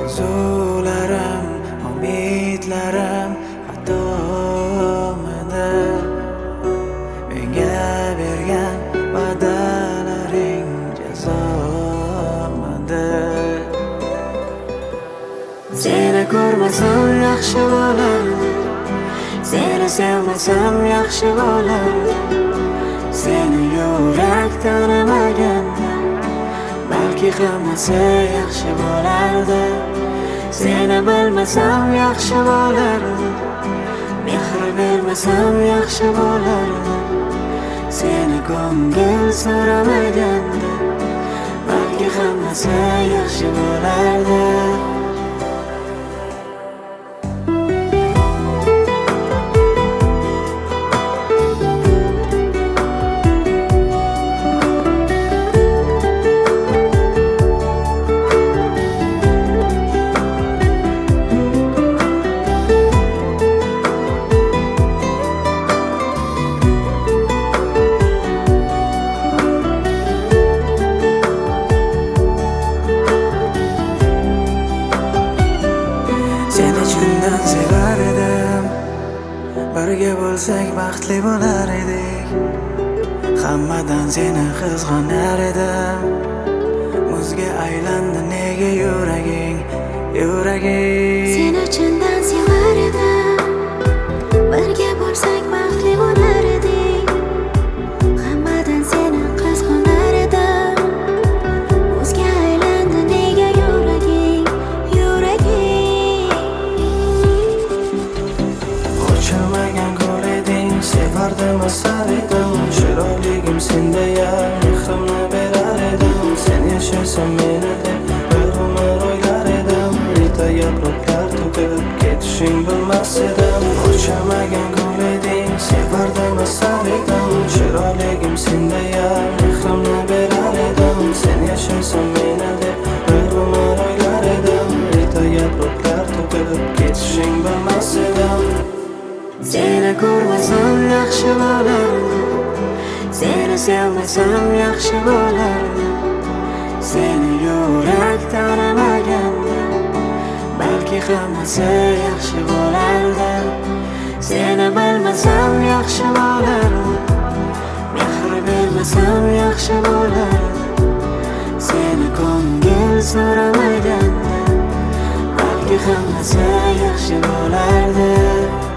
Orzularim, umidlarim xatomidi? Menga bergan va'dalaring jazomidi? Seni ko'rmasam yaxshi bo'lardi, seni sevmasam yaxshi bo'lardi. Seni yurak tanimaganda balki hammasi yaxshi bo'lardi. Seni bilmasam yaxshi bo'lardi, mehr bermasam yaxshi bo'lardi. Seni ko'ngil so'ramaganda balki hammasi yaxshi bo'lardi. Seni chindan sevar edim, birga bo'lsak baxtli bo'lar edik. Hammadan seni qizg'anar edim. Muzga aylandi nega yuraging, yuraging. Seni chindan sevar edim, birga bo'lsak baxtli bo'lar edik. Hammadan seni qizg'anar edim. Muzga aylandi nega yuraging, yuraging. Ochilmagan gul eding, sevardim asar edim. Chiroyligim sendaya, mehrimni berar edim. Sen yashaysan meni deb bir umr o'ylar edim. Rita yaproqlar to'kib ketishing bilmas edim. Ochilmagan gul eding, sevardim asar edim. Chiroyligim sendaya, mehrimni berar edim. Sen yashaysan meni deb bir umr o'ylar edim. Rita yaproqlar to'kib ketishing bilmas edim. Seni ko'rmasam yaxshi bo'lardi, seni sevmasam yaxshi bo'lardi. Seni yurak tanimaganda balki hammasi yaxshi bo'lardi. Seni bilmasam yaxshi bo'lardi, mehr bermasam yaxshi bo'lardi. Seni ko'ngil so'ramaganda balki hammasi yaxshi bo'lardi.